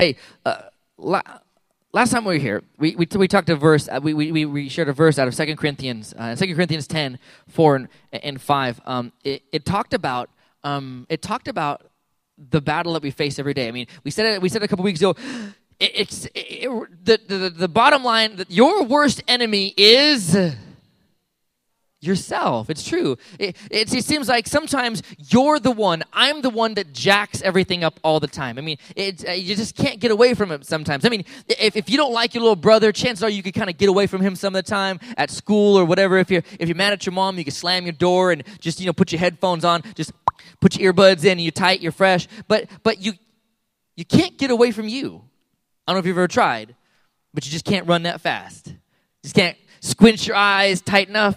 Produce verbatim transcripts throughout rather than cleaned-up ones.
Hey, uh, la- last time we were here, we we, we talked a verse. Uh, we, we we shared a verse out of Second Corinthians, uh, Second Corinthians ten, four and, and five. Um, it, it talked about um, it talked about the battle that we face every day. I mean, we said it. We said it a couple weeks ago. It, it's it, it, the, the the bottom line that your worst enemy is yourself. It's true. It, it, it seems like sometimes you're the one, I'm the one that jacks everything up all the time. I mean, it, uh, you just can't get away from it sometimes. I mean, if, if you don't like your little brother, chances are you could kind of get away from him some of the time at school or whatever. If you're, if you're mad at your mom, you can slam your door and just, you know, put your headphones on, just put your earbuds in and you're tight, you're fresh. But, but you, you can't get away from you. I don't know if you've ever tried, but you just can't run that fast. Just can't squint your eyes tight enough.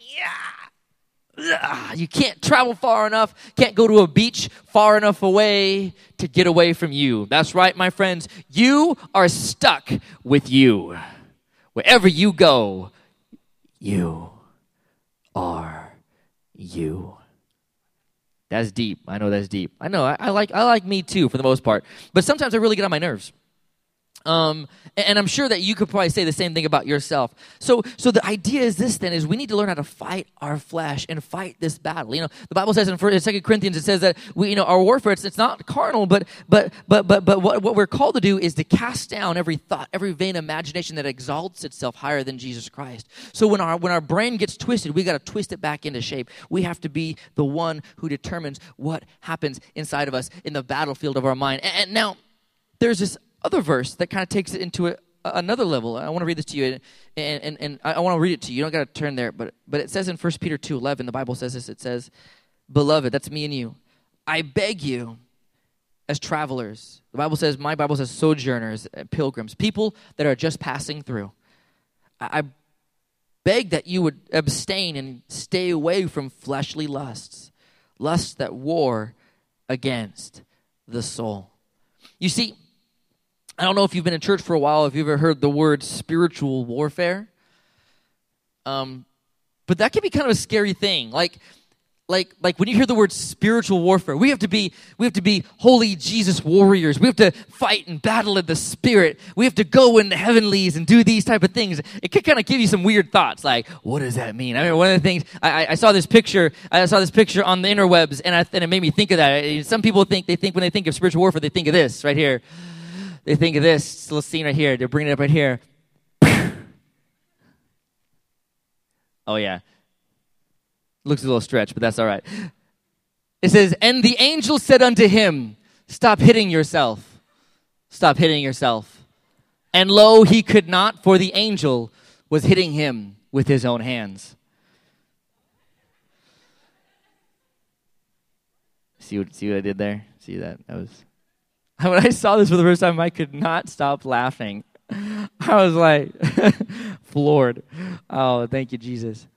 Yeah. You can't travel far enough, can't go to a beach far enough away to get away from you. That's right, my friends. You are stuck with you. Wherever you go, you are you. That's deep. I know that's deep. I know. I, I like I like me too for the most part. But sometimes I really get on my nerves. Um, and I'm sure that you could probably say the same thing about yourself. So, so the idea is this then, is we need to learn how to fight our flesh and fight this battle. You know, the Bible says in Second Corinthians, it says that we, you know, our warfare, it's, it's not carnal, but, but, but, but, but what, what we're called to do is to cast down every thought, every vain imagination that exalts itself higher than Jesus Christ. So when our, when our brain gets twisted, we got to twist it back into shape. We have to be the one who determines what happens inside of us in the battlefield of our mind. And, and now there's this other verse that kind of takes it into a, another level. I want to read this to you, and, and, and I want to read it to you. You don't got to turn there, but but it says in First Peter two eleven, the Bible says this, it says, "Beloved," that's me and you, "I beg you as travelers," the Bible says, my Bible says sojourners, pilgrims, people that are just passing through. I, I beg that you would abstain and stay away from fleshly lusts, lusts that war against the soul. You see, I don't know if you've been in church for a while, if you've ever heard the word spiritual warfare. Um, but that can be kind of a scary thing. Like, like, like when you hear the word spiritual warfare, we have to be, we have to be holy Jesus warriors. We have to fight and battle in the spirit. We have to go in the heavenlies and do these type of things. It could kind of give you some weird thoughts, like, what does that mean? I mean, one of the things I, I saw this picture, I saw this picture on the interwebs, and, I, and it made me think of that. Some people think they think when they think of spiritual warfare, they think of this right here. They think of this little scene right here. They're bringing it up right here. Oh, yeah. Looks a little stretched, but that's all right. It says, "And the angel said unto him, stop hitting yourself. Stop hitting yourself. And lo, he could not, for the angel was hitting him with his own hands." See what, see what I did there? See that? That was... When I saw this for the first time, I could not stop laughing. I was like, floored. Oh, thank you, Jesus.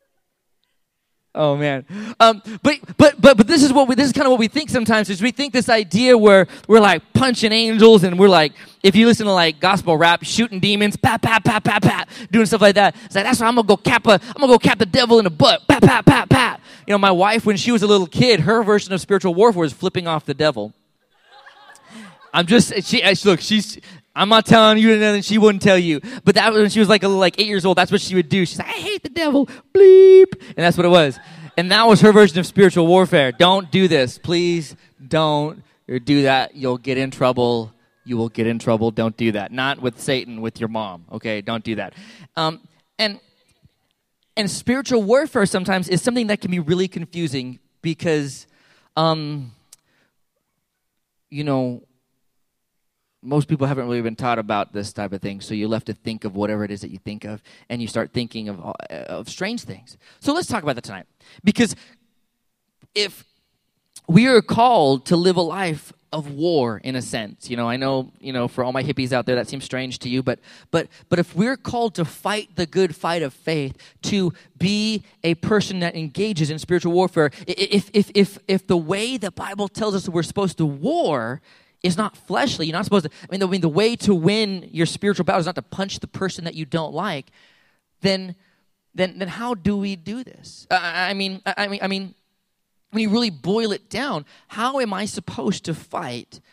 Oh man, um, but but but but this is what we, this is kind of what we think sometimes. Is we think this idea where we're like punching angels and we're like, if you listen to like gospel rap, shooting demons, pat pat pat pat pat, doing stuff like that. It's like, that's why I'm gonna go cap a, I'm gonna go cap the devil in the butt, pat pat pat pat. You know, my wife, when she was a little kid, her version of spiritual warfare was flipping off the devil. I'm just she look she's. I'm not telling you anything she wouldn't tell you. But that was when she was like a little, like eight years old. That's what she would do. She's like, I hate the devil. Bleep. And that's what it was. And that was her version of spiritual warfare. Don't do this. Please don't do that. You'll get in trouble. You will get in trouble. Don't do that. Not with Satan, with your mom. Okay? Don't do that. Um, and and spiritual warfare sometimes is something that can be really confusing because, um, you know, most people haven't really been taught about this type of thing, so you're left to think of whatever it is that you think of, and you start thinking of of strange things. So let's talk about that tonight. Because if we are called to live a life of war, in a sense, you know, I know, you know, for all my hippies out there, that seems strange to you, but but but if we're called to fight the good fight of faith, to be a person that engages in spiritual warfare, if if if if the way the Bible tells us that we're supposed to war is not fleshly. You're not supposed to, I mean, the, I mean, the way to win your spiritual battle is not to punch the person that you don't like, then then then how do we do this? I, I mean, I, I mean, I mean, when you really boil it down, how am I supposed to fight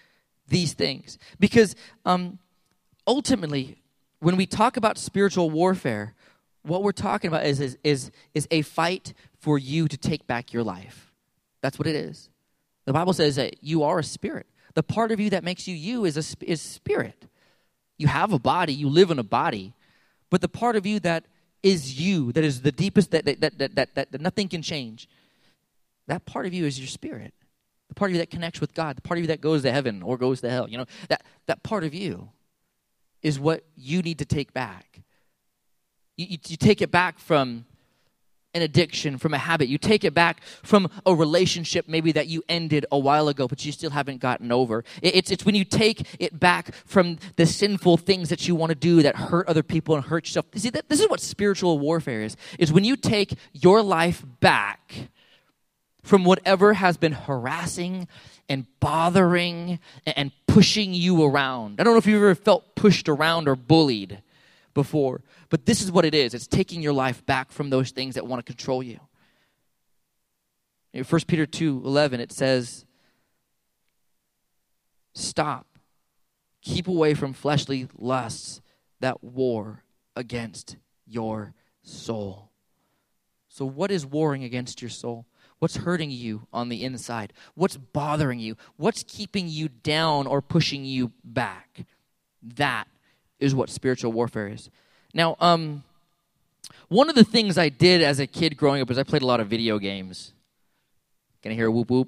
these things. Because um, ultimately, when we talk about spiritual warfare, what we're talking about is, is, is, is a fight for you to take back your life. That's what it is. The Bible says that you are a spirit. The part of you that makes you you is a is spirit. You have a body, you live in a body, but the part of you that is you, that is the deepest, that that that that, that, that nothing can change, that part of you is your spirit. The part of you that connects with God, the part of you that goes to heaven or goes to hell, you know, that, that part of you is what you need to take back. You, you, you take it back from an addiction, from a habit. You take it back from a relationship maybe that you ended a while ago, but you still haven't gotten over. It, it's, it's when you take it back from the sinful things that you want to do that hurt other people and hurt yourself. See, that, this is what spiritual warfare is, is when you take your life back from whatever has been harassing and bothering and pushing you around. I don't know if you've ever felt pushed around or bullied before, but this is what it is. It's taking your life back from those things that want to control you. In First Peter two eleven, it says, stop. Keep away from fleshly lusts that war against your soul. So what is warring against your soul? What's hurting you on the inside? What's bothering you? What's keeping you down or pushing you back? That is what spiritual warfare is. Now, um, one of the things I did as a kid growing up is I played a lot of video games. Can I hear a whoop whoop?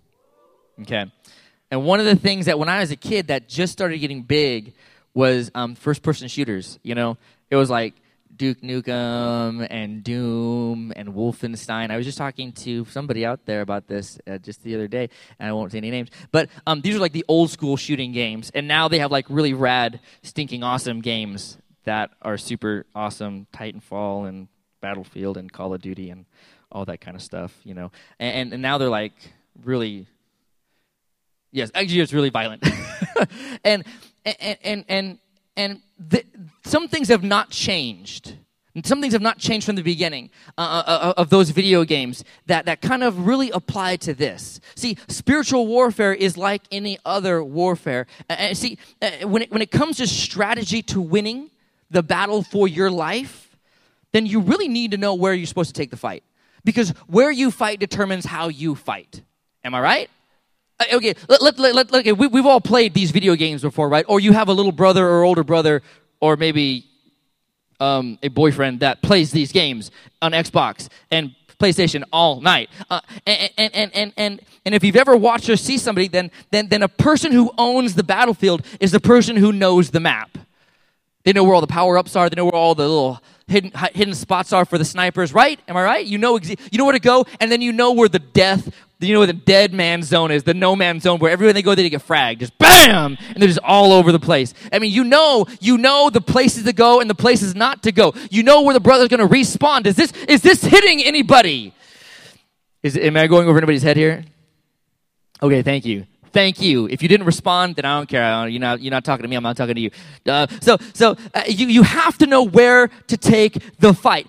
Okay. And one of the things that when I was a kid that just started getting big was um, first-person shooters. You know, it was like Duke Nukem and Doom and Wolfenstein. I was just talking to somebody out there about this uh, just the other day, and I won't say any names. But um, these are like the old school shooting games, and now they have like really rad, stinking awesome games that are super awesome, Titanfall and Battlefield and Call of Duty and all that kind of stuff, you know. And, and now they're like really, yes, actually it's really violent. and and and and and the, some things have not changed. Some things have not changed from the beginning uh, uh, of those video games that, that kind of really apply to this. See, spiritual warfare is like any other warfare. And see, uh, when it, when it comes to strategy to winning the battle for your life, then you really need to know where you're supposed to take the fight. Because where you fight determines how you fight. Am I right? Uh, okay, let, let, let, let, okay we, we've all played these video games before, right? Or you have a little brother or older brother, or maybe um, a boyfriend that plays these games on Xbox and PlayStation all night. Uh, and, and, and, and, and, and if you've ever watched or see somebody, then, then, then a person who owns the battlefield is the person who knows the map. They know where all the power-ups are. They know where all the little hidden hidden spots are for the snipers, right? Am I right? You know exa- you know where to go, and then you know where the death, you know where the dead man zone is, the no man zone, where everywhere they go, they get fragged. Just bam! And they're just all over the place. I mean, you know, you know the places to go and the places not to go. You know where the brother's going to respawn. Is this, is this hitting anybody? Is Am I going over anybody's head here? Okay, thank you. Thank you. If you didn't respond, then I don't care. I don't, you're not. You're not talking to me. I'm not talking to you. Uh, so, so uh, you you have to know where to take the fight,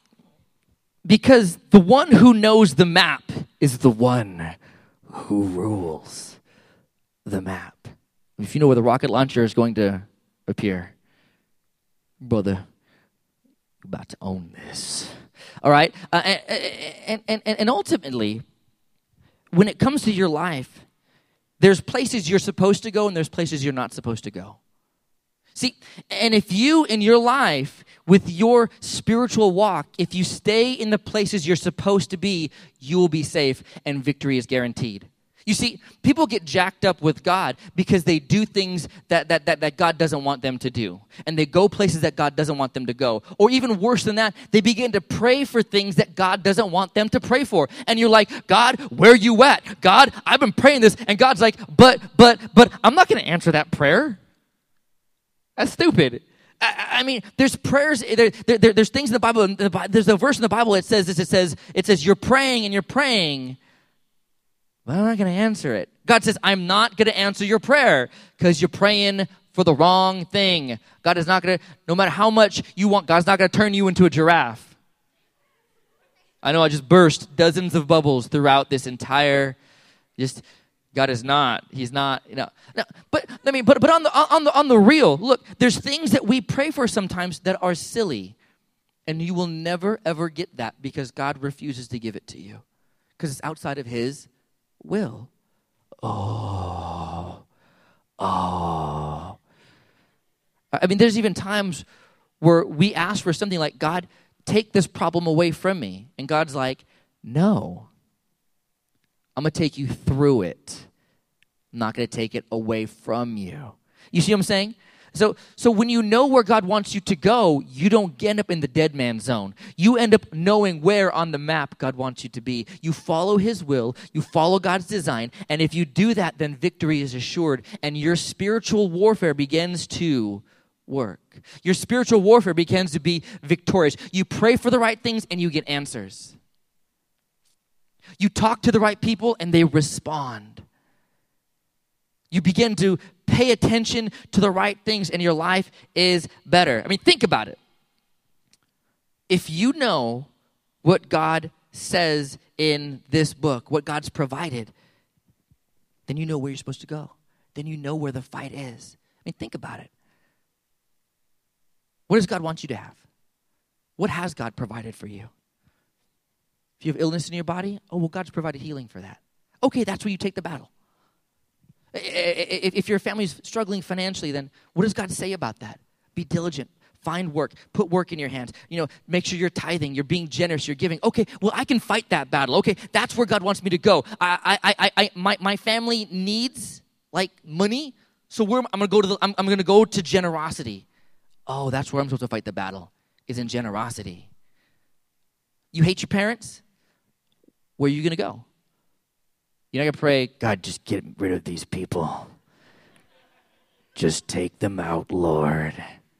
because the one who knows the map is the one who rules the map. If you know where the rocket launcher is going to appear, brother, you're about to own this. All right, uh, and, and and and ultimately, when it comes to your life, there's places you're supposed to go and there's places you're not supposed to go. See, and if you in your life, with your spiritual walk, if you stay in the places you're supposed to be, you will be safe and victory is guaranteed. You see, people get jacked up with God because they do things that, that, that, that God doesn't want them to do. And they go places that God doesn't want them to go. Or even worse than that, they begin to pray for things that God doesn't want them to pray for. And you're like, God, where are you at? God, I've been praying this. And God's like, but, but, but I'm not going to answer that prayer. That's stupid. I, I mean, there's prayers, there, there, there's things in the Bible, there's a verse in the Bible that says this, it says, it says, you're praying and you're praying, but I'm not going to answer it. God says, I'm not going to answer your prayer because you're praying for the wrong thing. God is not going to, no matter how much you want, God's not going to turn you into a giraffe. I know I just burst dozens of bubbles throughout this entire, just, God is not. He's not, you know. No, but I mean, but but on the on the on the real, look, there's things that we pray for sometimes that are silly. And you will never ever get that because God refuses to give it to you. Because it's outside of his will. Oh. Oh. I mean, there's even times where we ask for something like, God, take this problem away from me. And God's like, no. I'm going to take you through it. I'm not going to take it away from you. You see what I'm saying? So, so when you know where God wants you to go, you don't end up in the dead man zone. You end up knowing where on the map God wants you to be. You follow his will. You follow God's design. And if you do that, then victory is assured. And your spiritual warfare begins to work. Your spiritual warfare begins to be victorious. You pray for the right things and you get answers. You talk to the right people and they respond. You begin to pay attention to the right things and your life is better. I mean, think about it. If you know what God says in this book, what God's provided, then you know where you're supposed to go. Then you know where the fight is. I mean, think about it. What does God want you to have? What has God provided for you? If you have illness in your body, oh, well, God's provided healing for that. Okay, that's where you take the battle. If your family's struggling financially, then what does God say about that? Be diligent. Find work. Put work in your hands. You know, make sure you're tithing. You're being generous. You're giving. Okay, well, I can fight that battle. Okay, that's where God wants me to go. I, I, I, I my, my family needs like money, so where I'm gonna go to the. I'm, I'm gonna go to generosity. Oh, that's where I'm supposed to fight the battle. Is in generosity. You hate your parents? Where are you gonna go? You're not going to pray, God, just get rid of these people. Just take them out, Lord.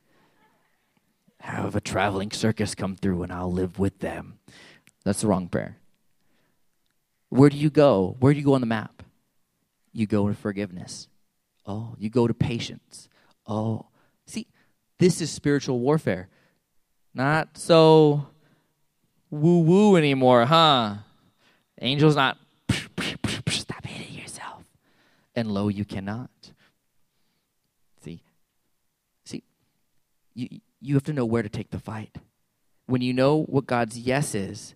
Have a traveling circus come through and I'll live with them. That's the wrong prayer. Where do you go? Where do you go on the map? You go to forgiveness. Oh, you go to patience. Oh, see, this is spiritual warfare. Not so woo-woo anymore, huh? Angel's not and lo, you cannot. See, see, you you have to know where to take the fight. When you know what God's yes is,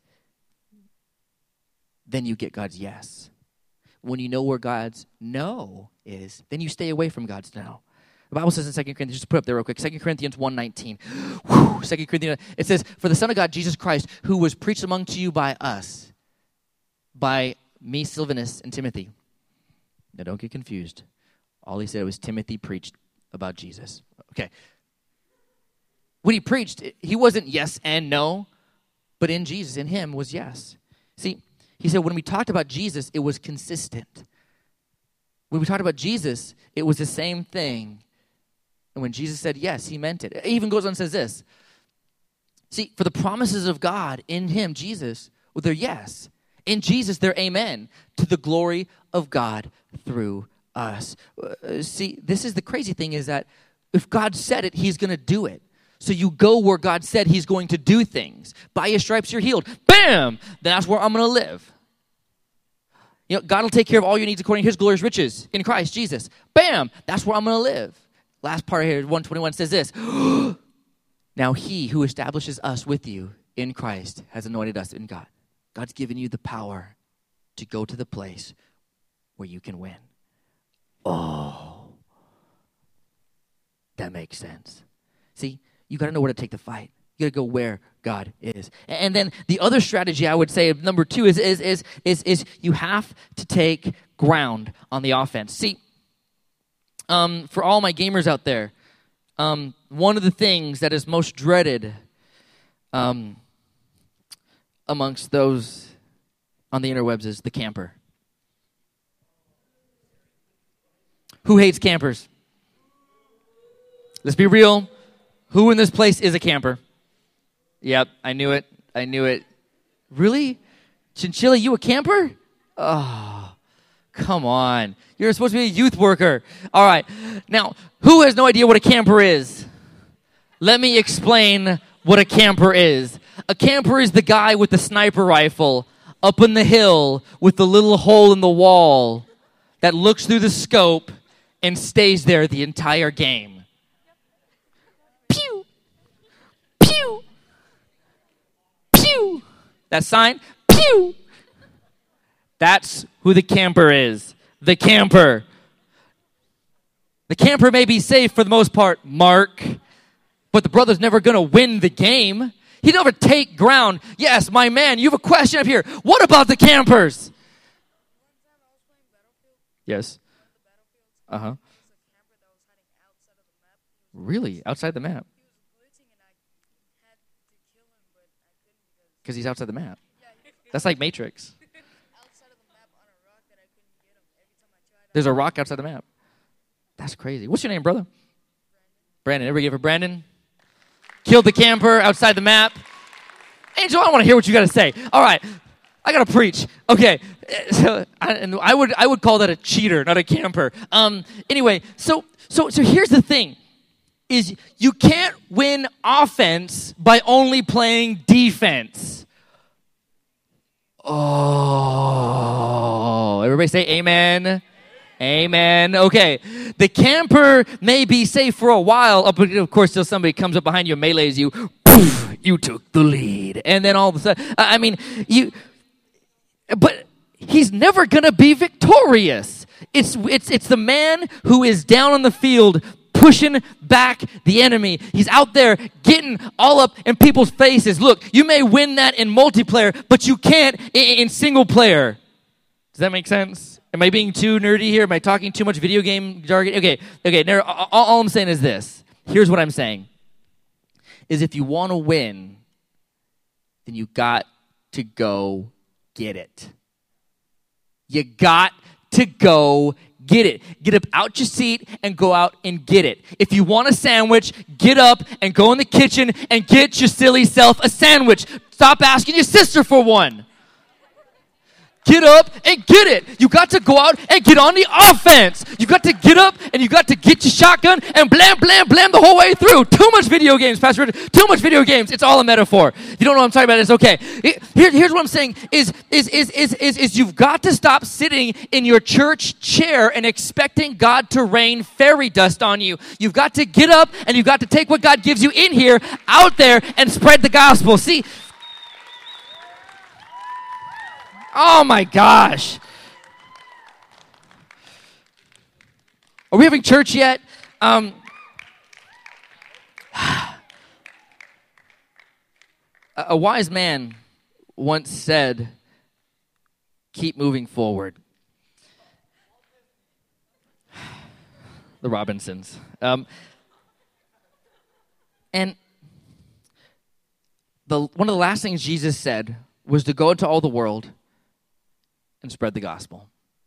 then you get God's yes. When you know where God's no is, then you stay away from God's no. The Bible says in Second Corinthians, just put up there real quick, Second Corinthians one nineteen. Whew, Second Corinthians, it says, for the Son of God, Jesus Christ, who was preached among to you by us, by me, Silvanus, and Timothy. Now, don't get confused. All he said was Timothy preached about Jesus. Okay. When he preached, he wasn't yes and no, but in Jesus, in him was yes. See, he said when we talked about Jesus, it was consistent. When we talked about Jesus, it was the same thing. And when Jesus said yes, he meant it. It even goes on and says this. See, for the promises of God in him, Jesus, well, they're yes. In Jesus, they're amen, to the glory of God through us. Uh, see, this is the crazy thing is that if God said it, he's going to do it. So you go where God said he's going to do things. By his stripes, you're healed. Bam! That's where I'm going to live. You know, God will take care of all your needs according to his glorious riches in Christ Jesus. Bam! That's where I'm going to live. Last part here, one twenty-one says this. Now he who establishes us with you in Christ has anointed us in God. God's given you the power to go to the place where you can win. Oh, that makes sense. See, you got to know where to take the fight. You got to go where God is. And then the other strategy I would say, number two, is is is is is you have to take ground on the offense. See, um, for all my gamers out there, um, one of the things that is most dreaded, um. amongst those on the interwebs is the camper. Who hates campers? Let's be real. Who in this place is a camper? Yep, I knew it. I knew it. Really? Chinchilla, you a camper? Oh, come on. You're supposed to be a youth worker. All right. Now, who has no idea what a camper is? Let me explain what a camper is. A camper is the guy with the sniper rifle up on the hill with the little hole in the wall that looks through the scope and stays there the entire game. Pew! Pew! Pew! That sign? Pew! That's who the camper is. The camper. The camper may be safe for the most part, Mark, but the brother's never going to win the game. He'd never take ground. Yes, my man, you have a question up here. What about the campers? Yes. Uh-huh. Really? Outside the map? Because he's outside the map. That's like Matrix. There's a rock outside the map. That's crazy. What's your name, brother? Brandon. Everybody give her Brandon. Killed the camper outside the map. Angel, I want to hear what you got to say. All right. I got to preach. Okay. So, I, and I would I would call that a cheater, not a camper. Um. Anyway, so so so here's the thing. Is you can't win offense by only playing defense. Oh. Everybody say amen. Amen. Okay. The camper may be safe for a while, up, of course, till somebody comes up behind you and melees you. Poof, you took the lead. And then all of a sudden, I mean, you, but he's never going to be victorious. It's, it's, it's the man who is down on the field pushing back the enemy. He's out there getting all up in people's faces. Look, you may win that in multiplayer, but you can't in, in single player. Does that make sense? Am I being too nerdy here? Am I talking too much video game jargon? Okay, okay. Now, all, all I'm saying is this. Here's what I'm saying. Is if you want to win, then you got to go get it. You got to go get it. Get up out your seat and go out and get it. If you want a sandwich, get up and go in the kitchen and get your silly self a sandwich. Stop asking your sister for one. Get up and get it. You got to go out and get on the offense. You got to get up and you got to get your shotgun and blam, blam, blam the whole way through. Too much video games, Pastor Richard. Too much video games. It's all a metaphor. If you don't know what I'm talking about, it's okay. It, here, here's what I'm saying is, is, is, is, is, is you've got to stop sitting in your church chair and expecting God to rain fairy dust on you. You've got to get up and you've got to take what God gives you in here, out there, and spread the gospel. See, oh my gosh. Are we having church yet? Um, a, a wise man once said, keep moving forward. The Robinsons. Um, and the one of the last things Jesus said was to go into all the world and spread the gospel.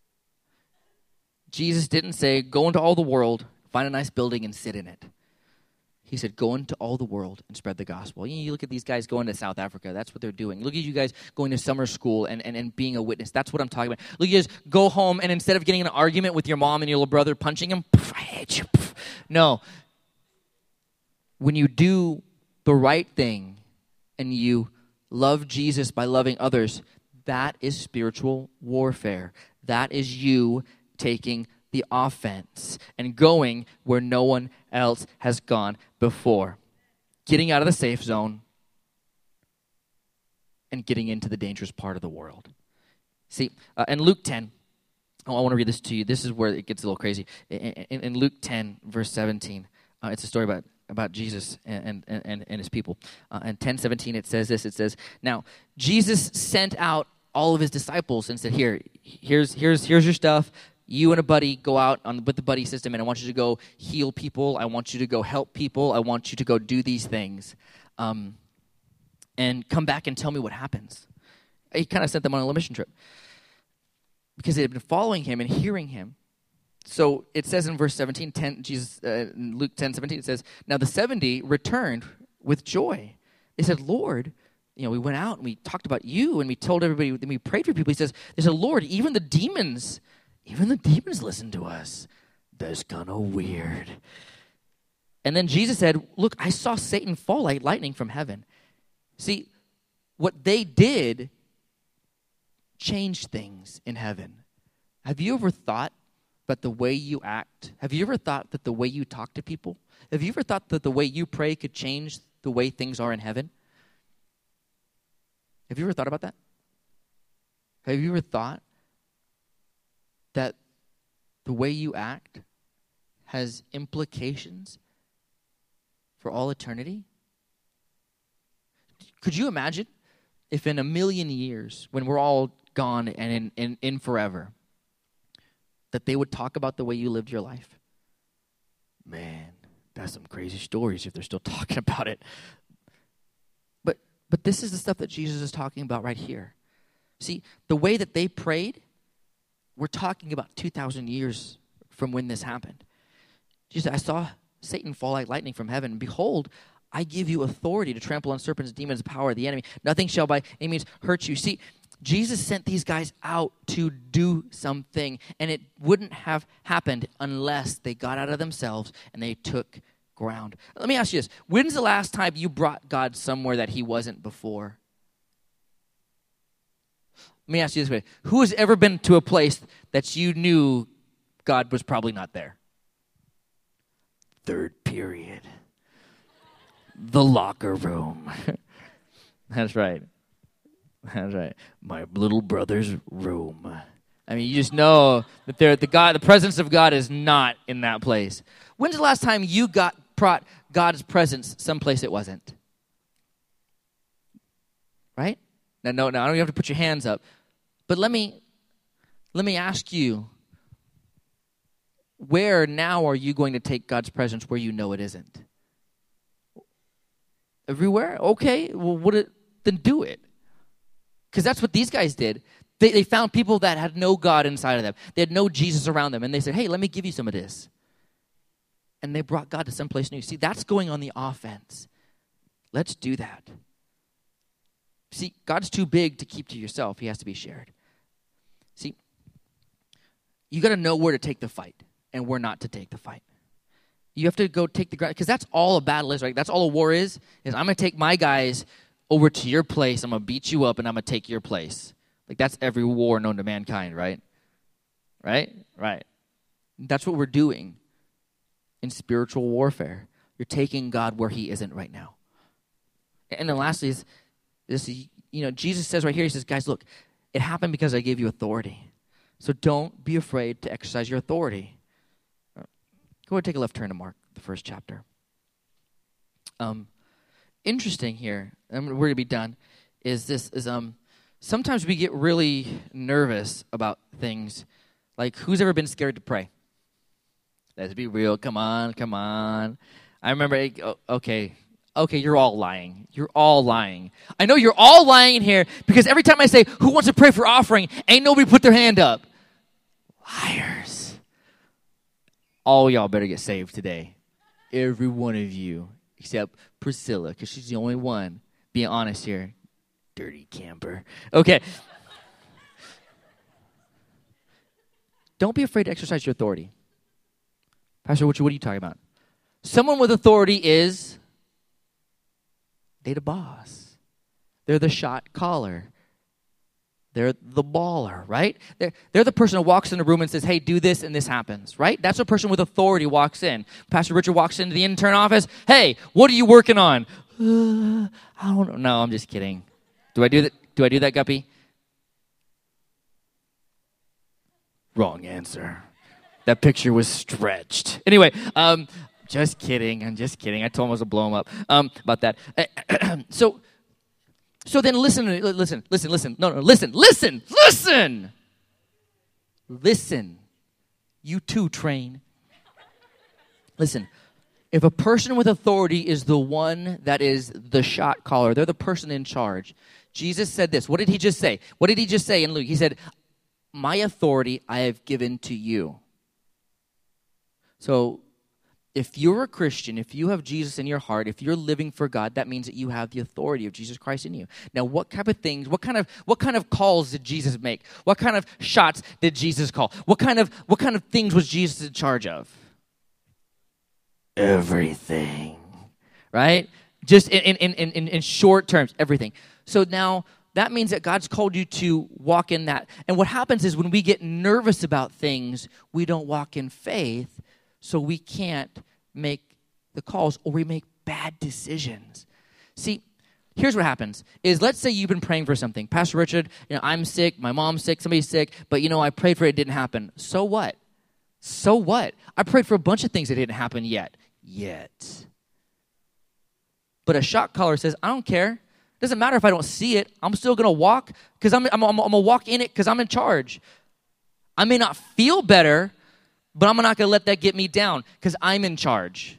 Jesus didn't say, go into all the world, find a nice building and sit in it. He said, go into all the world and spread the gospel. You, know, you look at these guys going to South Africa. That's what they're doing. Look at you guys going to summer school and, and, and being a witness. That's what I'm talking about. Look, you guys go home and instead of getting in an argument with your mom and your little brother, punching him, poof, I hate you. Poof. No. When you do the right thing and you love Jesus by loving others, that is spiritual warfare. That is you taking the offense and going where no one else has gone before. Getting out of the safe zone and getting into the dangerous part of the world. See, uh, in Luke ten, oh, I want to read this to you. This is where it gets a little crazy. In, in, in Luke ten, verse seventeen, uh, it's a story about about Jesus and, and, and, and his people. Uh, and ten seventeen, it says this. It says, now, Jesus sent out all of his disciples and said, here, here's here's here's your stuff. You and a buddy go out on with the buddy system, and I want you to go heal people. I want you to go help people. I want you to go do these things. Um, and come back and tell me what happens. He kind of sent them on a mission trip because they had been following him and hearing him. So it says in verse seventeen, ten, Jesus, uh, Luke ten seventeen, it says, now the seventy returned with joy. They said, Lord, you know, we went out and we talked about you and we told everybody, and we prayed for people. He says, they said, Lord, even the demons, even the demons listen to us. That's kind of weird. And then Jesus said, look, I saw Satan fall like lightning from heaven. See, what they did changed things in heaven. Have you ever thought but the way you act. Have you ever thought that the way you talk to people, have you ever thought that the way you pray could change the way things are in heaven? Have you ever thought about that? Have you ever thought that the way you act has implications for all eternity? Could you imagine if in a million years, when we're all gone and in, in, in forever, that they would talk about the way you lived your life? Man, that's some crazy stories if they're still talking about it. But but this is the stuff that Jesus is talking about right here. See, the way that they prayed, we're talking about two thousand years from when this happened. Jesus, I saw Satan fall like lightning from heaven. And behold, I give you authority to trample on serpents, demons, power of the enemy. Nothing shall by any means hurt you. See, Jesus sent these guys out to do something, and it wouldn't have happened unless they got out of themselves and they took ground. Let me ask you this. When's the last time you brought God somewhere that he wasn't before? Let me ask you this way. Who has ever been to a place that you knew God was probably not there? Third period. The locker room. That's right. That's right. My little brother's room. I mean, you just know that there, the God, the presence of God is not in that place. When's the last time you got brought God's presence someplace it wasn't? Right? Now, no, no, I don't have to put your hands up. But let me, let me ask you, where now are you going to take God's presence where you know it isn't? Everywhere? Okay, well, what it, then do it. Because that's what these guys did. They, they found people that had no God inside of them. They had no Jesus around them. And they said, hey, let me give you some of this. And they brought God to someplace new. See, that's going on the offense. Let's do that. See, God's too big to keep to yourself. He has to be shared. See, you got to know where to take the fight and where not to take the fight. You have to go take the ground, because that's all a battle is, right? That's all a war is, is I'm going to take my guys over to your place. I'm going to beat you up, and I'm going to take your place. Like, that's every war known to mankind, right? Right? Right. That's what we're doing in spiritual warfare. You're taking God where he isn't right now. And then lastly is, this, you know, Jesus says right here, he says, guys, look, it happened because I gave you authority. So don't be afraid to exercise your authority. Go ahead and take a left turn to Mark, the first chapter. Um, interesting here, and we're going to be done, is this, is um, sometimes we get really nervous about things. Like, who's ever been scared to pray? Let's be real. Come on, come on. I remember, okay, okay, you're all lying. You're all lying. I know you're all lying in here because every time I say, who wants to pray for offering, ain't nobody put their hand up. Liars. All y'all better get saved today. Every one of you, except Priscilla, because she's the only one being honest here. Dirty camper. Okay. Don't be afraid to exercise your authority. Pastor, what, what are you talking about? Someone with authority is, they the boss. They're the shot caller. They're the baller, right? They're, they're the person who walks in the room and says, hey, do this, and this happens, right? That's a person with authority walks in. Pastor Richard walks into the intern office. Hey, what are you working on? Uh, I don't know. No, I'm just kidding. Do I do that? Do I do that, Guppy? Wrong answer. That picture was stretched. Anyway, um, just kidding. I'm just kidding. I told him I was going to blow him up um, about that. so... So then listen, listen, listen, listen. No, no, listen, listen, listen. Listen. You too, train. Listen. If a person with authority is the one that is the shot caller, they're the person in charge. Jesus said this. What did he just say? What did he just say in Luke? He said, my authority I have given to you. So if you're a Christian, if you have Jesus in your heart, if you're living for God, that means that you have the authority of Jesus Christ in you. Now, what type of things, what kind of what kind of calls did Jesus make? What kind of shots did Jesus call? What kind of what kind of things was Jesus in charge of? Everything. Right? Just in in in in, in short terms, everything. So now that means that God's called you to walk in that. And what happens is when we get nervous about things, we don't walk in faith, so we can't make the calls or we make bad decisions. See, here's what happens is let's say you've been praying for something. Pastor Richard, you know, I'm sick, my mom's sick, somebody's sick, but you know, I prayed for it, it didn't happen. So what? So what? I prayed for a bunch of things that didn't happen yet. Yet. But a shot caller says, I don't care. It doesn't matter if I don't see it. I'm still going to walk because I'm, I'm, I'm, I'm going to walk in it because I'm in charge. I may not feel better, but I'm not going to let that get me down because I'm in charge.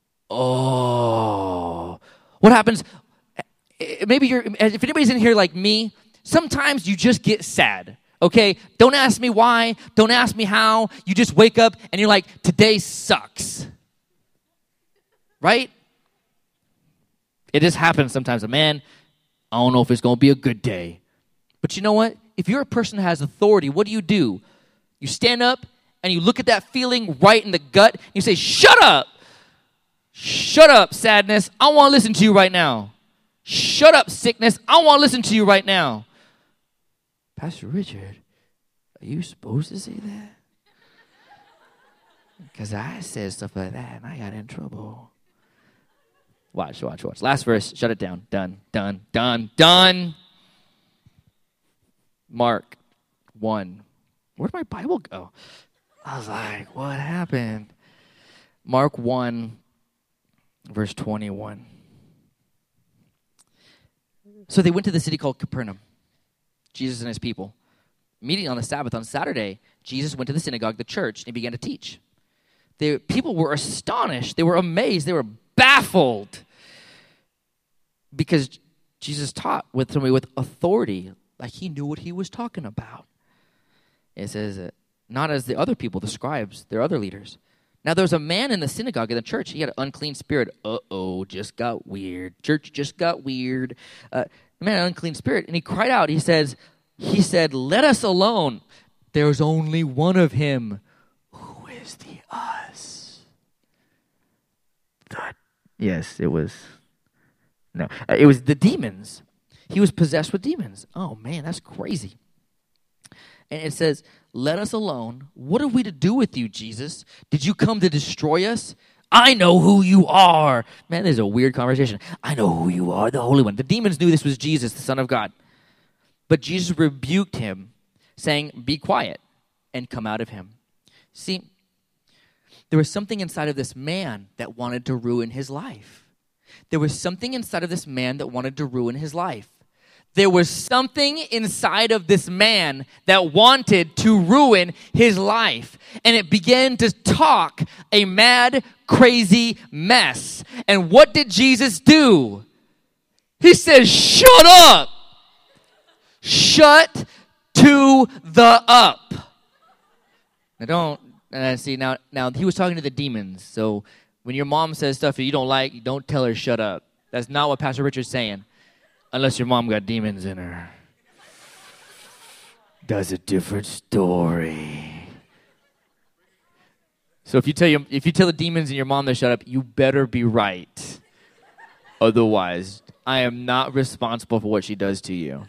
Oh. What happens? Maybe you're, if anybody's in here like me, sometimes you just get sad. Okay? Don't ask me why. Don't ask me how. You just wake up and you're like, today sucks. Right? It just happens sometimes. Man, I don't know if it's going to be a good day. But you know what? If you're a person that has authority, what do you do? You stand up and you look at that feeling right in the gut. And you say, shut up. Shut up, sadness. I want to listen to you right now. Shut up, sickness. I want to listen to you right now. Pastor Richard, are you supposed to say that? Because I said stuff like that and I got in trouble. Watch, watch, watch. Last verse. Shut it down. Done, done, done, done. Mark one. Where'd my Bible go? I was like, what happened? Mark one, verse twenty-one. So they went to the city called Capernaum, Jesus and his people. Meeting on the Sabbath on Saturday, Jesus went to the synagogue, the church, and he began to teach. The people were astonished. They were amazed. They were baffled because Jesus taught with somebody with authority, like he knew what he was talking about. It says, uh, not as the other people, the scribes, their other leaders. Now there was a man in the synagogue in the church. He had an unclean spirit. Uh-oh, just got weird. Church just got weird. Uh, the man had an unclean spirit, and he cried out. He says, he said, let us alone. There's only one of him. Who is the us? The Yes, it was. No, uh, it was the demons. He was possessed with demons. Oh, man, that's crazy. And it says, let us alone. What are we to do with you, Jesus? Did you come to destroy us? I know who you are. Man, this is a weird conversation. I know who you are, the Holy One. The demons knew this was Jesus, the Son of God. But Jesus rebuked him, saying, be quiet and come out of him. See, there was something inside of this man that wanted to ruin his life. There was something inside of this man that wanted to ruin his life. There was something inside of this man that wanted to ruin his life. And it began to talk a mad, crazy mess. And what did Jesus do? He says, shut up. Shut to the up. Now don't, uh, see, now, now he was talking to the demons. So when your mom says stuff that you don't like, you don't tell her shut up. That's not what Pastor Richard's saying. Unless your mom got demons in her. That's a different story. So if you tell you, if you tell the demons and your mom to shut up, you better be right. Otherwise, I am not responsible for what she does to you.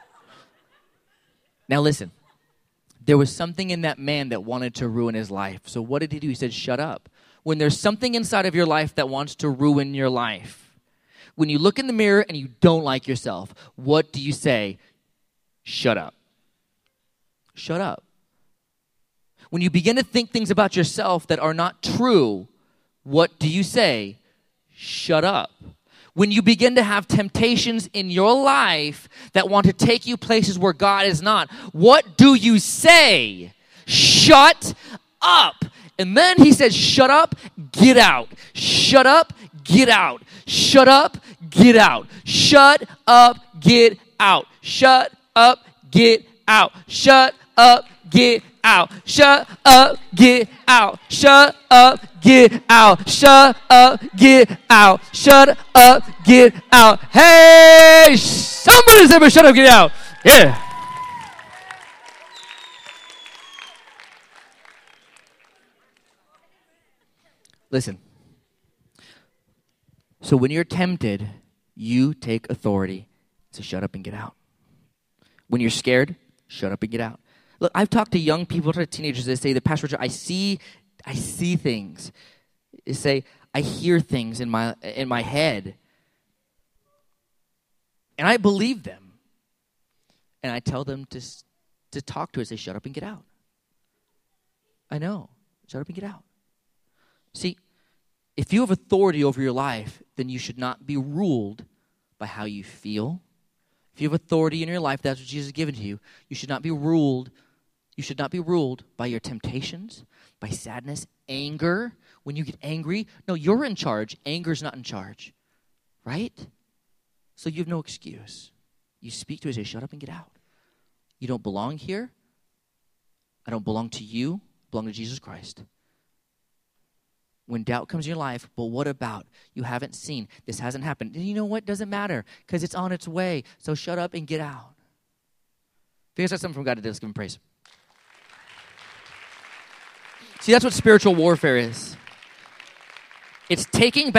Now listen. There was something in that man that wanted to ruin his life. So what did he do? He said, shut up. When there's something inside of your life that wants to ruin your life, when you look in the mirror and you don't like yourself, what do you say? Shut up. Shut up. When you begin to think things about yourself that are not true, what do you say? Shut up. When you begin to have temptations in your life that want to take you places where God is not, what do you say? Shut up. And then he says, shut up, get out. Shut up, get out. Shut up, get out. Shut up, get out. Shut up, get out. Shut up, get out. Shut up, get out. Shut up, get out. Shut up, get out. Shut up, get out. Hey, somebody say, shut up, get out. Yeah. Listen. So when you're tempted, you take authority to shut up and get out. When you're scared, shut up and get out. Look, I've talked to young people, to teenagers, they say, "The Pastor Joe, I see, I see things." They say, "I hear things in my in my head." And I believe them. And I tell them to, to talk to us. Say, shut up and get out. I know. Shut up and get out. See, if you have authority over your life, then you should not be ruled by how you feel. If you have authority in your life, that's what Jesus has given to you. You should not be ruled. You should not be ruled by your temptations, by sadness, anger. When you get angry, no, you're in charge. Anger's not in charge, right? So you have no excuse. You speak to it and say, shut up and get out. You don't belong here. I don't belong to you. I belong to Jesus Christ. When doubt comes in your life, but what about? You haven't seen. This hasn't happened. And you know what? Doesn't matter because it's on its way. So shut up and get out. If you guys have something from God today, let's give him praise. See, that's what spiritual warfare is. It's taking back